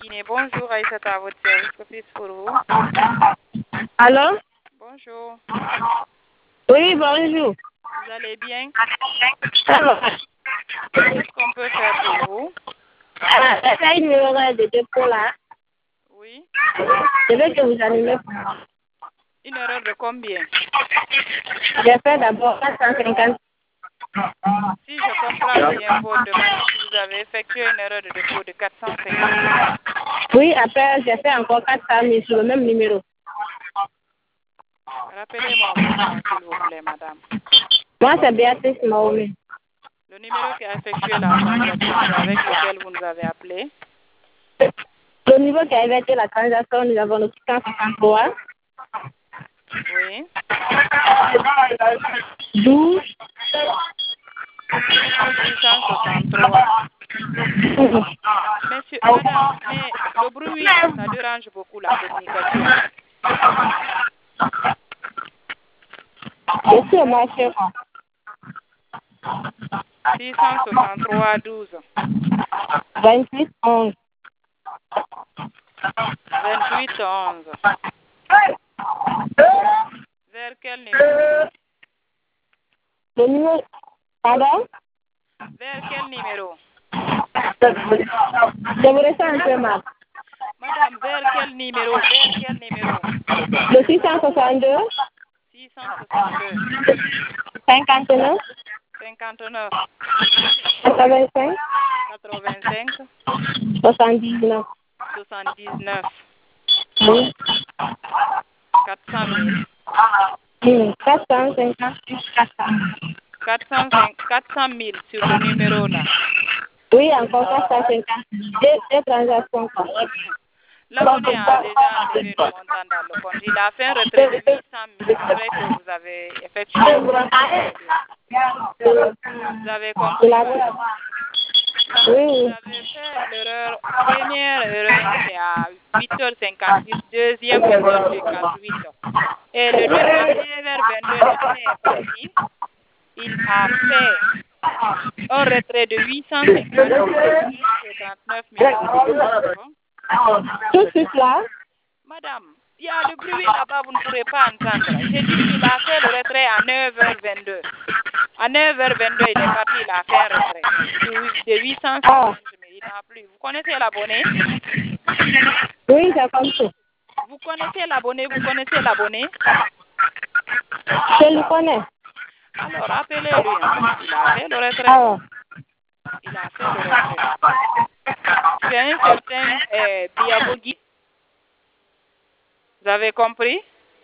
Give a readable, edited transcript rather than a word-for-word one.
Guinée. Bonjour, Aïssata, à votre service. Que puis-je pour vous? Allô? Bonjour. Oui, bonjour. Vous allez bien? Ça va? Qu'est-ce qu'on peut faire pour vous? C'est une erreur de dépôt là. Oui. Je veux que vous animez pour moi. Une erreur de combien? J'ai fait d'abord 450. Si je comprends bien votre demande, vous avez effectué une erreur de dépôt de 450. Oui, après, j'ai fait encore 400 000 sur le même numéro. Rappelez-moi votre nom, s'il vous plaît, madame. Moi, c'est Béatrice Mahomet. Le numéro qui a effectué la transaction, c'est avec lequel vous nous avez appelé. Le niveau qui a été la transaction, nous avons le 653. Oui. 12. 663. Monsieur, madame, mais le bruit, ça dérange beaucoup la communication. Je suis au marché. 663 12. 28 11. 28 11. Vers quel numéro? Le numéro. Pardon? Vers quel numéro? Je vous ressens un peu mal. Madame, vers quel numéro? Vers quel numéro? Le 662. 662. 59. 59. 85. 85. 79. 79. Oui. 400 000. 450. 400 000 sur le numéro là. Oui, encore 450. Deux transactions. L'abonné a déjà enlevé le montant dans le compte. Il a fait un retrait de 800 000 après que vous avez effectué. Vous avez compris, madame? Là, vous avez fait l'erreur, première erreur, c'est à 8h58, deuxième erreur, c'est 48. Et le 2 à 9h22, le délai est parti. Il a fait un retrait de 850 et 39 000 euros. Tout de là. Madame, il y a le bruit là-bas, vous ne pourrez pas entendre. J'ai dit qu'il a fait le retrait à 9h22. À 9h22, il est parti, il a fait un retrait de 850 000. Il n'a plus. Vous connaissez l'abonné? Oui, j'ai compris. Vous connaissez l'abonné? Vous connaissez l'abonné? Je le connais. Alors, appelez-lui. Hein. Il a fait le retrait. Ah. Il a fait le retrait. C'est un certain Biabogi. Vous avez compris?